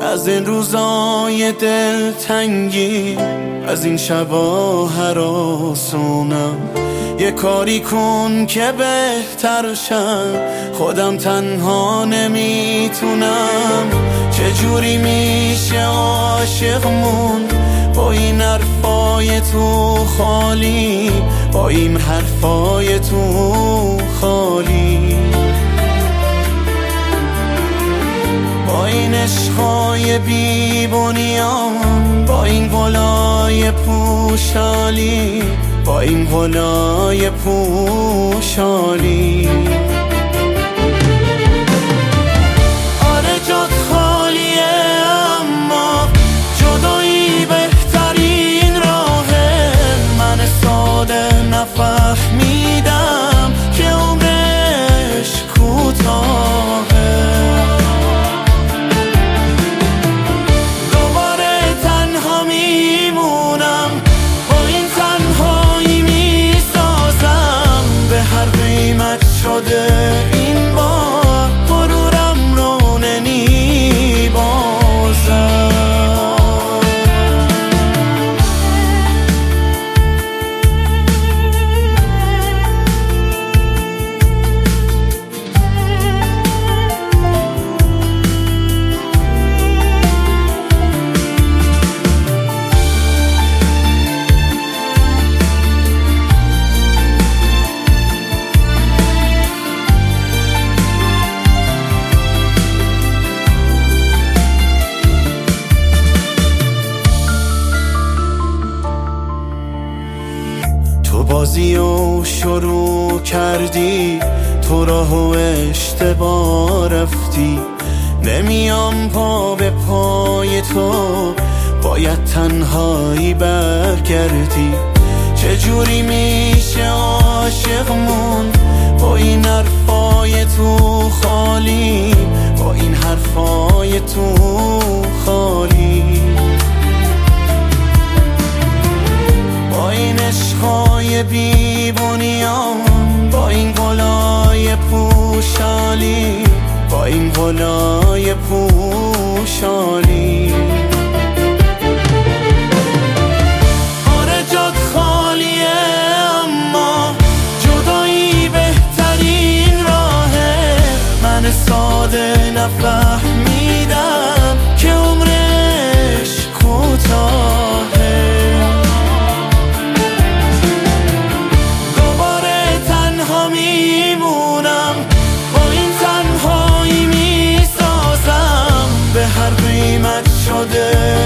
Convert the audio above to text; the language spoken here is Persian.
از این روزای دلتنگی، از این شبا هراسونم. یه کاری کن که بهتر شم، خودم تنها نمیتونم. چجوری میشه عاشق موند با این حرفای تو خالی، با این حرفای تو خالی، با این عشقای بی بنیان، با این گلای پوشالی، با این گلای پوشالی. آره جات خالیه، اما جدایی بهترین راهه. من ساده نفهمیدم که عمرش کوتاهه. دوباره تنها میمونم، با این تنهایی میسازم. به هر قیمت شده این بار غرورم رو نمیبازم. تو بازیو شروع کردی، تو راهو اشتباه رفتی. نمیام پا به پای تو، باید تنهایی برگردی. چجوری میشه عاشق موند با این حرفای تو خالی، با این حرفای تو خالی، با این عشقای بی بنیان، با این گلای پوشالی، با این گلای پوشالی. آره جات خالیه، اما جدایی بهترین راهه. من ساده نفهمیدم که عمرش کوتاهه. میمونم، با این تنهایی میسازم. به هر قیمت شده